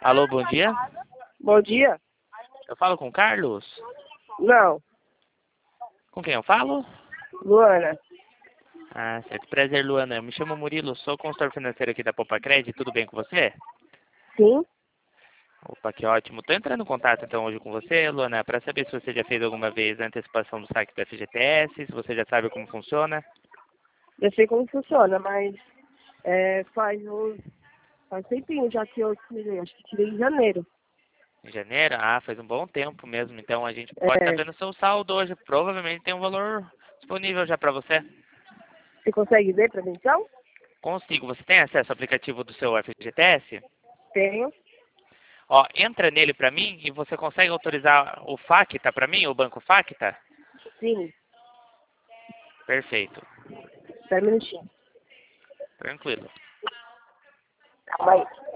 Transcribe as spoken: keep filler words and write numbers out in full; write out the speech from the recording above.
Alô, bom dia. Bom dia. Eu falo com o Carlos? Não, Com quem eu falo? Luana. Ah, certo. Prazer, Luana. Eu me chamo Murilo, sou consultor financeiro aqui da Poupa Cred. Tudo bem com você? Sim, Opa, que ótimo. Tô entrando em contato então hoje com você, Luana, para saber se você já fez alguma vez a antecipação do saque do F G T S, se você já sabe como funciona. eu sei como funciona, mas é, faz uns faz tempinho já que eu tirei, acho que tirei em janeiro. Em janeiro? Ah, faz um bom tempo mesmo. Então a gente pode estar É, vendo o seu saldo hoje. Provavelmente tem um valor disponível já para você. você consegue ver para mim então? Consigo. Você tem acesso ao aplicativo do seu F G T S? Tenho. Ó, entra nele para mim e você consegue autorizar o Facta para mim, o banco Facta? Sim, Perfeito. espera um minutinho. Tranquilo. Calma aí.